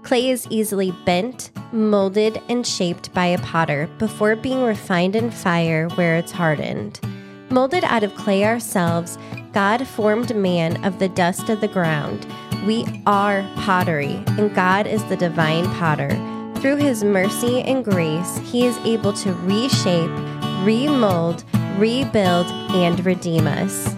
Clay is easily bent, molded, and shaped by a potter before being refined in fire where it's hardened. Molded out of clay ourselves, God formed man of the dust of the ground. We are pottery, and God is the divine potter. Through his mercy and grace, he is able to reshape, remold, rebuild, and redeem us.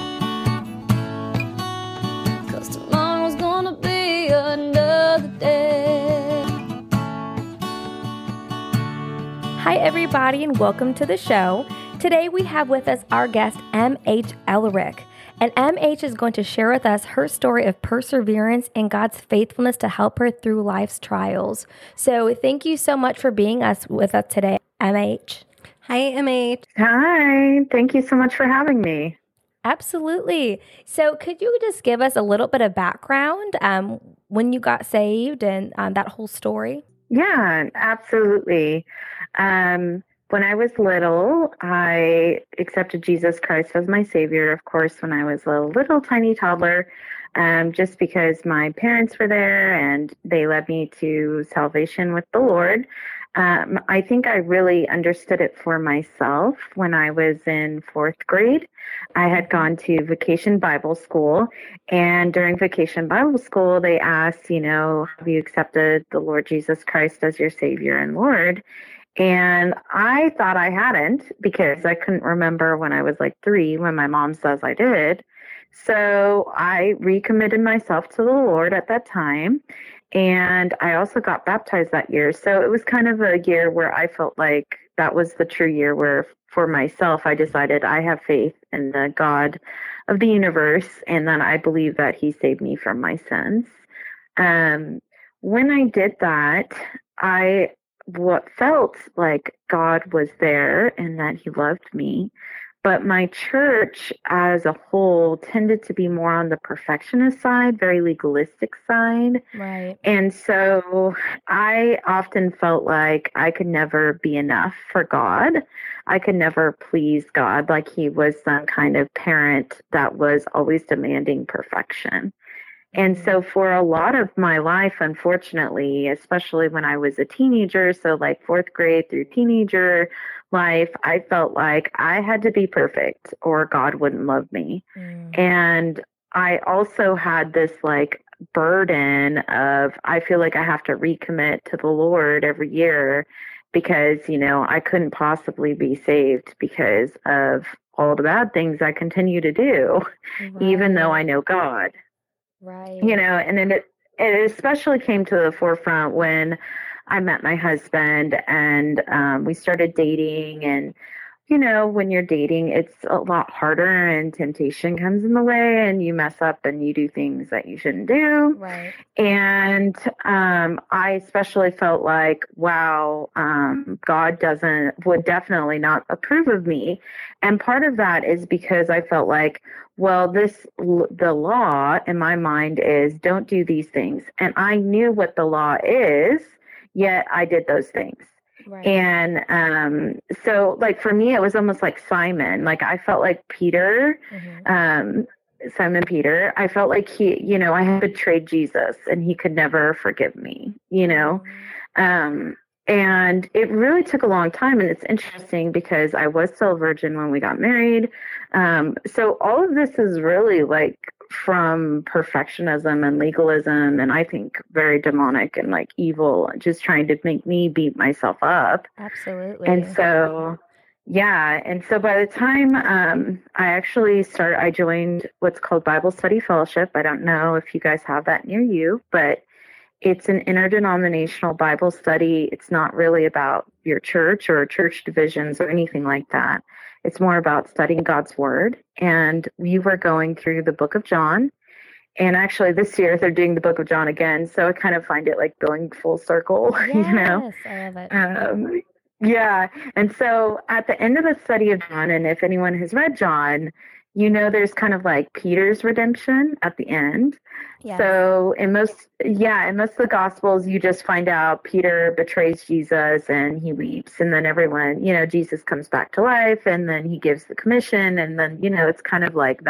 Cause tomorrow's gonna be another day. Hi, everybody, and welcome to the show. Today we have with us our guest, M.H. Elric. And M.H. is going to share with us her story of perseverance and God's faithfulness to help her through life's trials. So thank you so much for being with us today, M.H. Hi, M.H. Hi, thank you so much for having me. Absolutely. So could you just give us a little bit of background when you got saved and that whole story? Yeah, absolutely. When I was little, I accepted Jesus Christ as my Savior, of course, when I was a little tiny toddler, just because my parents were there and they led me to salvation with the Lord. I think I really understood it for myself when I was in fourth grade. I had gone to Vacation Bible School, and during Vacation Bible School, they asked, have you accepted the Lord Jesus Christ as your Savior and Lord? And I thought I hadn't because I couldn't remember when I was like 3 when my mom says I did. So I recommitted myself to the Lord at that time. And I also got baptized that year. So it was kind of a year where I felt like that was the true year where for myself, I decided I have faith in the God of the universe. And then I believe that he saved me from my sins. When I did that, what felt like God was there and that he loved me. But my church as a whole tended to be more on the perfectionist side, very legalistic side. Right. And so I often felt like I could never be enough for God. I could never please God, like he was some kind of parent that was always demanding perfection. And so for a lot of my life, unfortunately, especially when I was a teenager, so like fourth grade through teenager life, I felt like I had to be perfect or God wouldn't love me. And I also had this like burden of, I feel like I have to recommit to the Lord every year because, I couldn't possibly be saved because of all the bad things I continue to do, even though I know God. Right. And then it especially came to the forefront when I met my husband and we started dating. And, when you're dating, it's a lot harder and temptation comes in the way and you mess up and you do things that you shouldn't do. Right. And I especially felt like, wow, God would definitely not approve of me. And part of that is because I felt like, well, the law in my mind is don't do these things. And I knew what the law is, yet I did those things. Right. And so like for me, it was almost like Simon. Like I felt like Peter, Simon Peter. I felt like he, I had betrayed Jesus and he could never forgive me, and it really took a long time. And it's interesting because I was still a virgin when we got married. So all of this is really like from perfectionism and legalism, and I think very demonic and like evil, just trying to make me beat myself up. Absolutely. And so, yeah. And so by the time I joined what's called Bible Study Fellowship. I don't know if you guys have that near you, but it's an interdenominational Bible study. It's not really about your church or church divisions or anything like that. It's more about studying God's word. And we were going through the book of John. And actually this year they're doing the book of John again. So I kind of find it like going full circle, Yes, I love it. Yeah. And so at the end of the study of John, and if anyone has read John, there's kind of like Peter's redemption at the end. Yes. So in most of the Gospels, you just find out Peter betrays Jesus and he weeps. And then everyone, Jesus comes back to life and then he gives the commission. And then, it's kind of like that.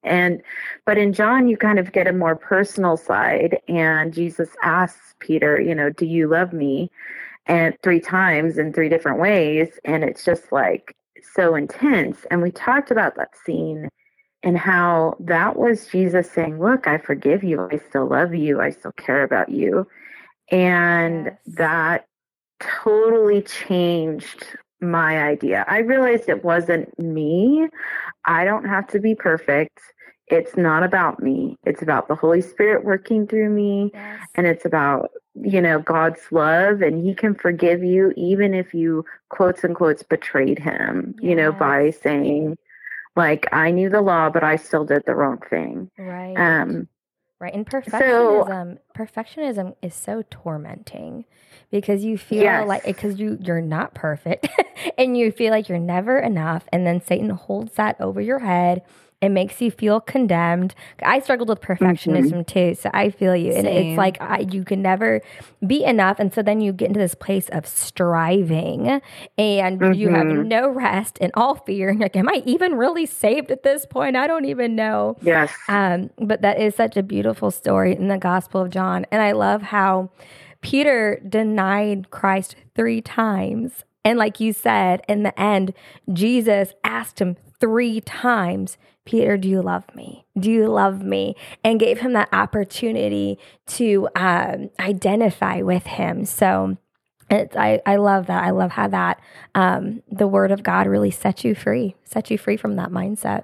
But in John, you kind of get a more personal side, and Jesus asks Peter, do you love me? And 3 times in 3 different ways. And it's just like so intense. And we talked about that scene and how that was Jesus saying, look, I forgive you. I still love you. I still care about you. And that totally changed my idea. I realized it wasn't me. I don't have to be perfect. It's not about me. It's about the Holy Spirit working through me. And it's about, God's love, and he can forgive you even if you quotes unquotes betrayed him, by saying like, I knew the law, but I still did the wrong thing. Right. Right. And perfectionism is so tormenting because you feel like, because you're not perfect and you feel like you're never enough. And then Satan holds that over your head. It makes you feel condemned. I struggled with perfectionism too, so I feel you. And it's like you can never be enough. And so then you get into this place of striving and you have no rest and all fear. And you're like, am I even really saved at this point? I don't even know. Yes. But that is such a beautiful story in the Gospel of John. And I love how Peter denied Christ 3 times. And like you said, in the end, Jesus asked him 3 times, Peter, do you love me? Do you love me? And gave him that opportunity to identify with him. So I love that. I love how that the word of God really set you free from that mindset.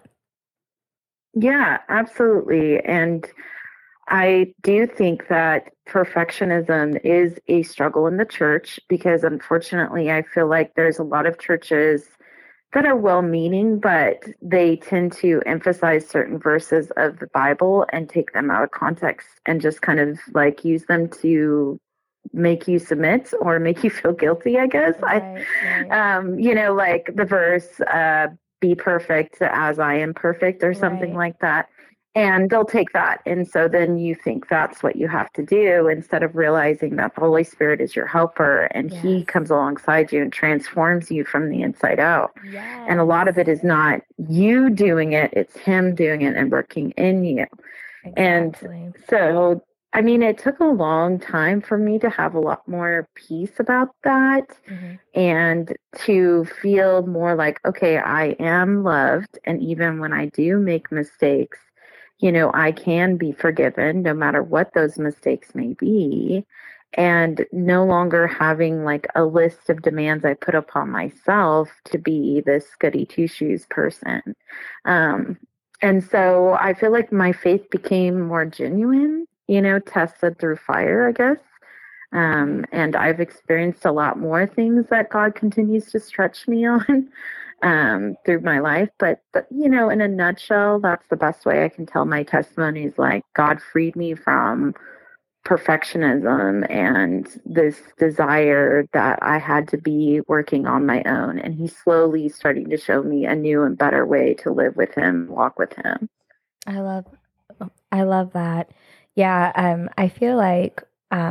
Yeah, absolutely. And I do think that perfectionism is a struggle in the church because unfortunately, I feel like there's a lot of churches that are well-meaning, but they tend to emphasize certain verses of the Bible and take them out of context and just kind of like use them to make you submit or make you feel guilty, I guess. Right. Like the verse, be perfect as I am perfect or something like that. And they'll take that. And so then you think that's what you have to do instead of realizing that the Holy Spirit is your helper and he comes alongside you and transforms you from the inside out. Yes. And a lot of it is not you doing it, it's him doing it and working in you. Exactly. And so, I mean, it took a long time for me to have a lot more peace about that and to feel more like, okay, I am loved. And even when I do make mistakes, I can be forgiven no matter what those mistakes may be, and no longer having like a list of demands I put upon myself to be this goody two-shoes person. And so I feel like my faith became more genuine, tested through fire, I guess. And I've experienced a lot more things that God continues to stretch me on. Through my life. But, in a nutshell, that's the best way I can tell my testimonies. Like God freed me from perfectionism and this desire that I had to be working on my own. And he's slowly starting to show me a new and better way to live with him, walk with him. I love that. Yeah. I feel like,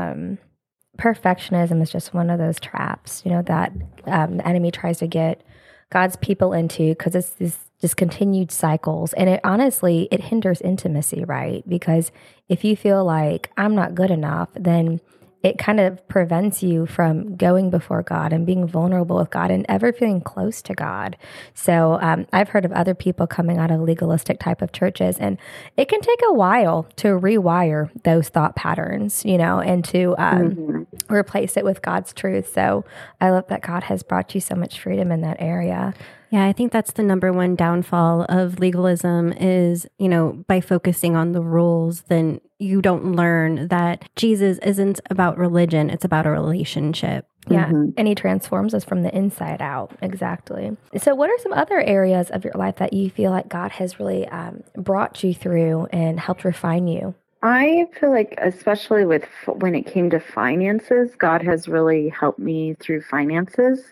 perfectionism is just one of those traps, that the enemy tries to get God's people into, because it's this discontinued cycles. And it hinders intimacy, right? Because if you feel like I'm not good enough, then it kind of prevents you from going before God and being vulnerable with God and ever feeling close to God. So I've heard of other people coming out of legalistic type of churches, and it can take a while to rewire those thought patterns, and to replace it with God's truth. So I love that God has brought you so much freedom in that area. Yeah, I think that's the number one downfall of legalism is, by focusing on the rules, then you don't learn that Jesus isn't about religion. It's about a relationship. Yeah. And he transforms us from the inside out. Exactly. So what are some other areas of your life that you feel like God has really brought you through and helped refine you? I feel like, especially when it came to finances, God has really helped me through finances.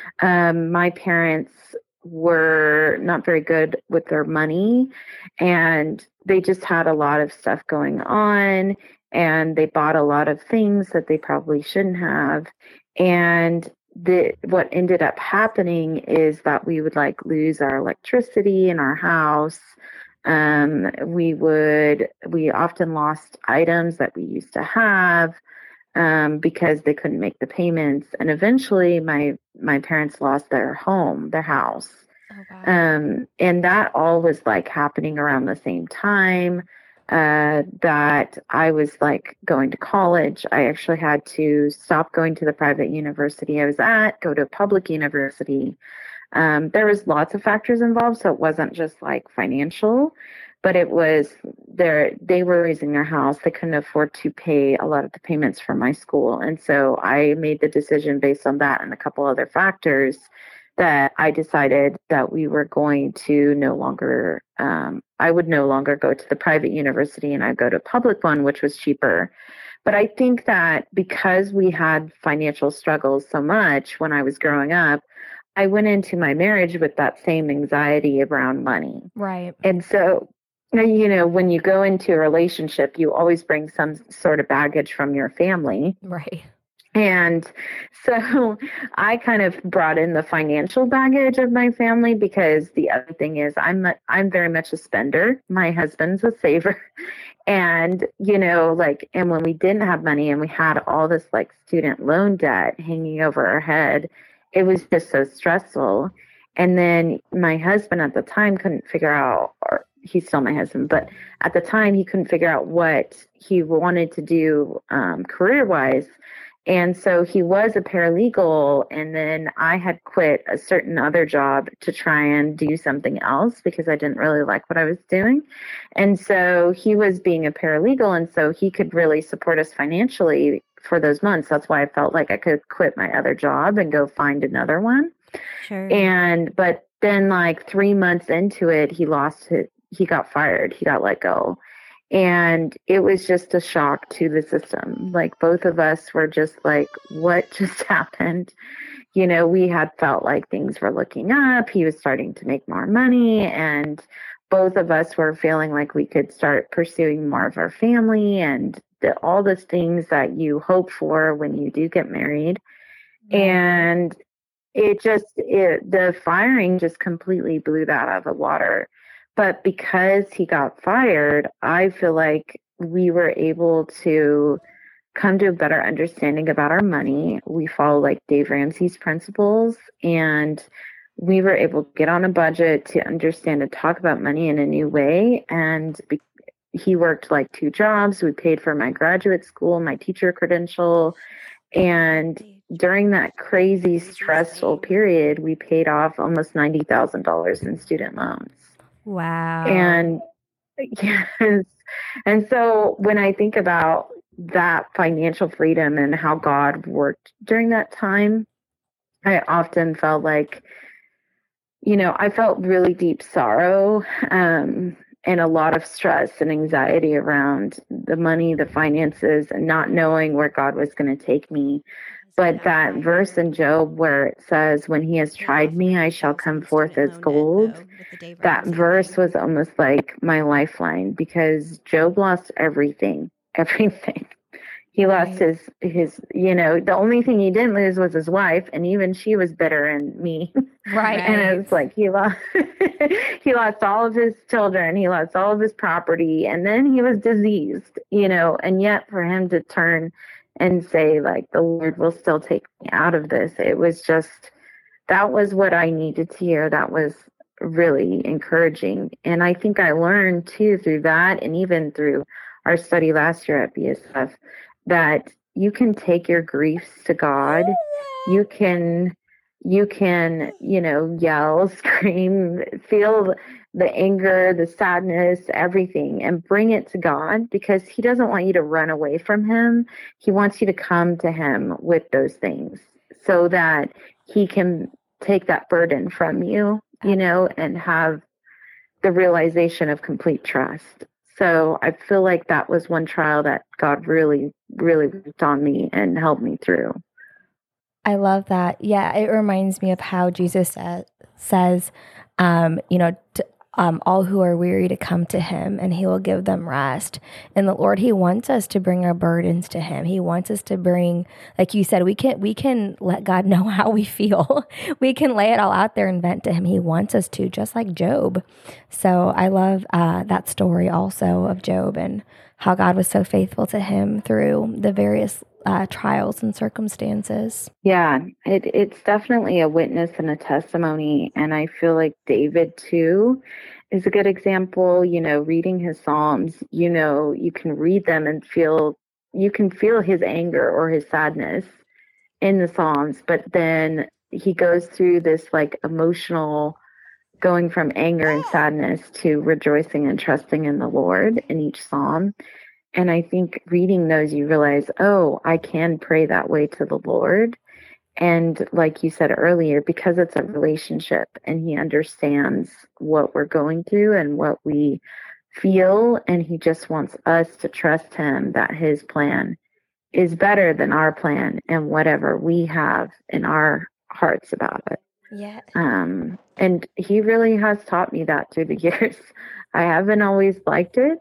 My parents were not very good with their money, and they just had a lot of stuff going on, and they bought a lot of things that they probably shouldn't have. And what ended up happening is that we would lose our electricity in our house. We often lost items that we used to have because they couldn't make the payments. And eventually my parents lost their home, their house. Oh, wow. And that all was like happening around the same time that I was like going to college. I actually had to stop going to the private university I was at, go to a public university. There was lots of factors involved, so it wasn't just like financial, but it was they were raising their house. They couldn't afford to pay a lot of the payments for my school. And so I made the decision based on that and a couple other factors that I decided that we were going to I would no longer go to the private university and I'd go to a public one, which was cheaper. But I think that because we had financial struggles so much when I was growing up, I went into my marriage with that same anxiety around money. Right. And so, when you go into a relationship, you always bring some sort of baggage from your family. Right. And so I kind of brought in the financial baggage of my family because the other thing is I'm very much a spender. My husband's a saver. And, and when we didn't have money and we had all this like student loan debt hanging over our head, it was just so stressful. And then my husband at the time couldn't figure out, or he's still my husband, but at the time he couldn't figure out what he wanted to do career-wise. And so he was a paralegal, and then I had quit a certain other job to try and do something else because I didn't really like what I was doing. And so he was being a paralegal, and so he could really support us financially for those months. That's why I felt like I could quit my other job and go find another one. Sure. But then like 3 months into it, he got fired. He got let go. And it was just a shock to the system. Like both of us were just like, what just happened? We had felt like things were looking up. He was starting to make more money. And both of us were feeling like we could start pursuing more of our family and all those things that you hope for when you do get married. And the firing just completely blew that out of the water. But because he got fired, I feel like we were able to come to a better understanding about our money. We follow like Dave Ramsey's principles, and we were able to get on a budget to understand and talk about money in a new way. And he worked like 2 jobs. We paid for my graduate school, my teacher credential. And during that crazy stressful period, we paid off almost $90,000 in student loans. Wow. And yes. And so when I think about that financial freedom and how God worked during that time, I often felt like, I felt really deep sorrow and a lot of stress and anxiety around the money, the finances, and not knowing where God was going to take me. But that verse in Job where it says, when he has tried me, I shall come forth as gold. That verse was almost like my lifeline because Job lost everything. He lost his, the only thing he didn't lose was his wife. And even she was bitter and me. Right. And it's like he lost all of his children. He lost all of his property. And then he was diseased, and yet for him to turn and say like, the Lord will still take me out of this. It was just, that was what I needed to hear. That was really encouraging. And I think I learned too through that, and even through our study last year at BSF, that you can take your griefs to God. You can, yell, scream, feel the anger, the sadness, everything, and bring it to God because he doesn't want you to run away from him. He wants you to come to him with those things so that he can take that burden from you, and have the realization of complete trust. So I feel like that was one trial that God really, really worked on me and helped me through. I love that. Yeah, it reminds me of how Jesus says, all who are weary to come to him and he will give them rest. And the Lord, he wants us to bring our burdens to him. He wants us to bring, like you said, we can let God know how we feel. We can lay it all out there and vent to him. He wants us to, just like Job. So I love that story also of Job and how God was so faithful to him through the various trials and circumstances. Yeah, it's definitely a witness and a testimony. And I feel like David, too, is a good example. You know, reading his Psalms, you know, you can read them and you can feel his anger or his sadness in the Psalms. But then he goes through this like emotional going from anger and sadness to rejoicing and trusting in the Lord in each Psalm. And I think reading those, you realize, oh, I can pray that way to the Lord. And like you said earlier, because it's a relationship and he understands what we're going through and what we feel, and he just wants us to trust him that his plan is better than our plan and whatever we have in our hearts about it. Yeah. And he really has taught me that through the years. I haven't always liked it.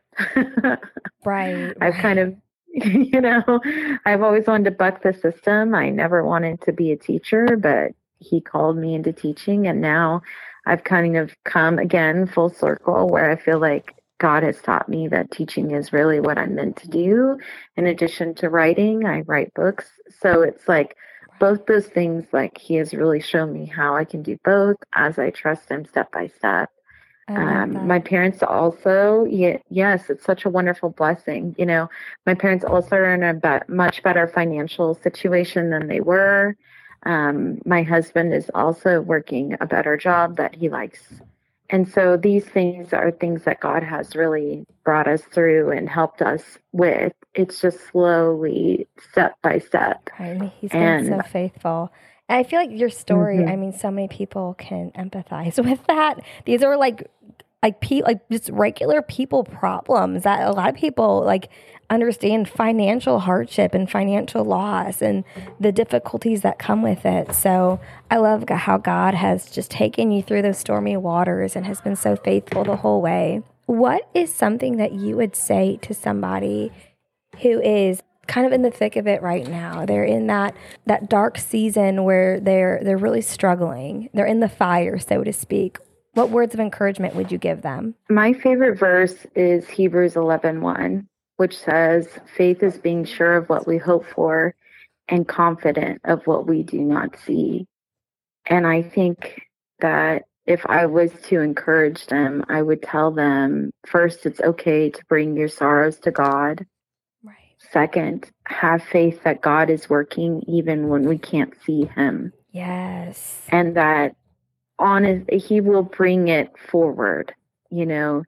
Right. I've kind of, you know, I've always wanted to buck the system. I never wanted to be a teacher, but he called me into teaching. And now I've kind of come again full circle where I feel like God has taught me that teaching is really what I'm meant to do. In addition to writing, I write books. So it's like both those things, like he has really shown me how I can do both as I trust him step by step. My parents also, yes, it's such a wonderful blessing. You know, my parents also are in a much better financial situation than they were. My husband is also working a better job that he likes. And so these things are things that God has really brought us through and helped us with. It's just slowly, step by step. Right. He's been so faithful. And I feel like your story, I mean, so many people can empathize with that. These are like just regular people problems that a lot of people like understand financial hardship and financial loss and the difficulties that come with it. So I love how God has just taken you through those stormy waters and has been so faithful the whole way. What is something that you would say to somebody who is kind of in the thick of it right now? They're in that dark season where they're really struggling. They're in the fire, so to speak. What words of encouragement would you give them? My favorite verse is Hebrews 11:1, which says, faith is being sure of what we hope for and confident of what we do not see. And I think that if I was to encourage them, I would tell them, first, it's okay to bring your sorrows to God. Right. Second, have faith that God is working even when we can't see him. Yes. And that he will bring it forward, you know,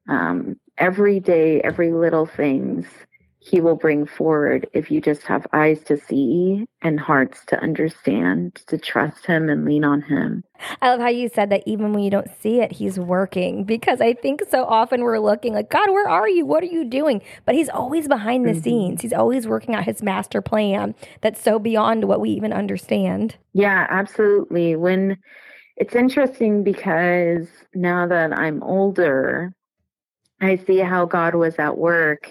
every day, every little things he will bring forward if you just have eyes to see and hearts to understand, to trust him and lean on him. I love how you said that even when you don't see it, he's working, because I think so often we're looking like, God, where are you? What are you doing? But he's always behind the scenes. He's always working out his master plan that's so beyond what we even understand. Yeah, absolutely. It's interesting because now that I'm older, I see how God was at work.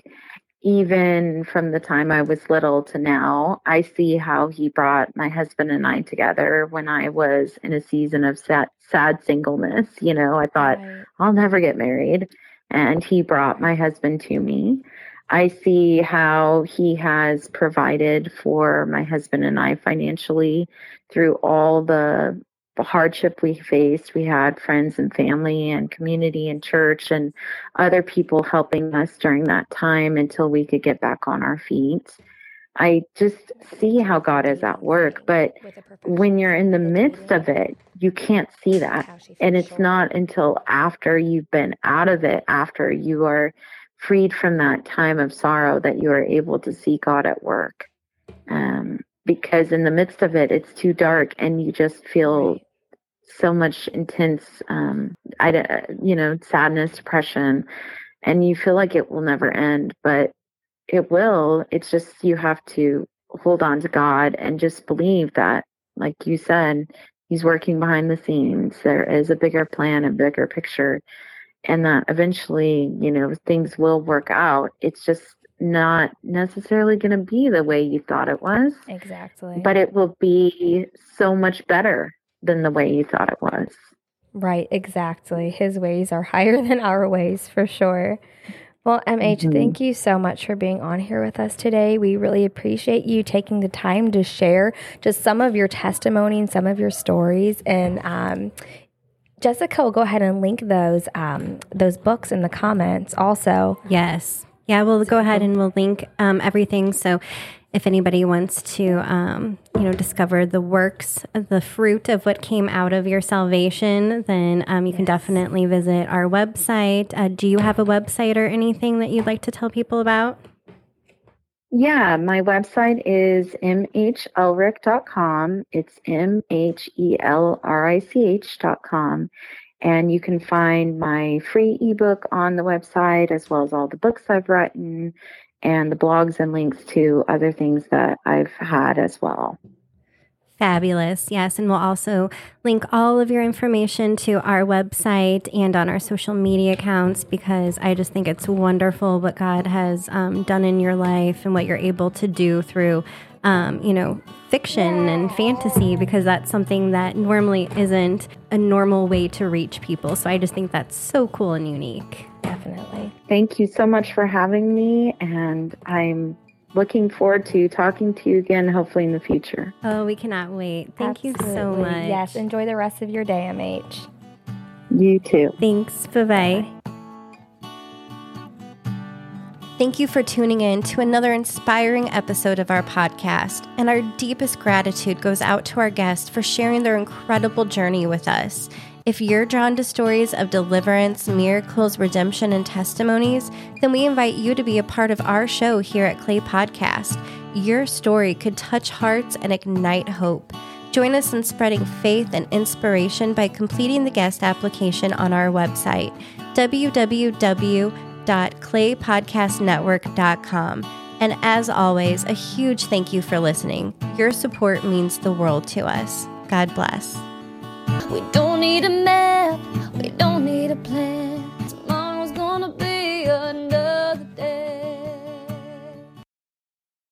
Even from the time I was little to now, I see how he brought my husband and I together when I was in a season of sad singleness. You know, I thought, I'll never get married. And he brought my husband to me. I see how he has provided for my husband and I financially through all the hardship we faced. We had friends and family and community and church and other people helping us during that time until we could get back on our feet. I just see how God is at work, but when you're in the midst of it, you can't see that. And it's not until after you've been out of it, after you are freed from that time of sorrow, that you are able to see God at work. Because in the midst of it, it's too dark and you just feel so much intense, sadness, depression, and you feel like it will never end, but it will. It's just, you have to hold on to God and just believe that, like you said, he's working behind the scenes. There is a bigger plan, a bigger picture. and that eventually, things will work out. It's just not necessarily going to be the way you thought it was. Exactly. But it will be so much better than the way you thought it was. Right, exactly. His ways are higher than our ways, for sure. Well, MH, thank you so much for being on here with us today. We really appreciate you taking the time to share just some of your testimony and some of your stories. And Jessica will go ahead and link those books in the comments also. Yes. Yeah, we'll go ahead and we'll link everything. So if anybody wants to, discover the works, the fruit of what came out of your salvation, then you can definitely visit our website. Do you have a website or anything that you'd like to tell people about? Yeah, my website is mhelrich.com. It's mhelrich.com. And you can find my free ebook on the website, as well as all the books I've written and the blogs and links to other things that I've had as well. Fabulous. Yes. And we'll also link all of your information to our website and on our social media accounts, because I just think it's wonderful what God has done in your life and what you're able to do through, fiction and fantasy, because that's something that normally isn't a normal way to reach people. So I just think that's so cool and unique. Definitely. Thank you so much for having me. And I'm looking forward to talking to you again, hopefully in the future. Oh, we cannot wait. Thank you so much. Yes, enjoy the rest of your day, MH. You too. Thanks. Bye-bye. Thank you for tuning in to another inspiring episode of our podcast, and our deepest gratitude goes out to our guests for sharing their incredible journey with us. If you're drawn to stories of deliverance, miracles, redemption, and testimonies, then we invite you to be a part of our show here at Clay Podcast. Your story could touch hearts and ignite hope. Join us in spreading faith and inspiration by completing the guest application on our website, www.claypodcastnetwork.com. And as always, a huge thank you for listening. Your support means the world to us. God bless. We don't need a map, we don't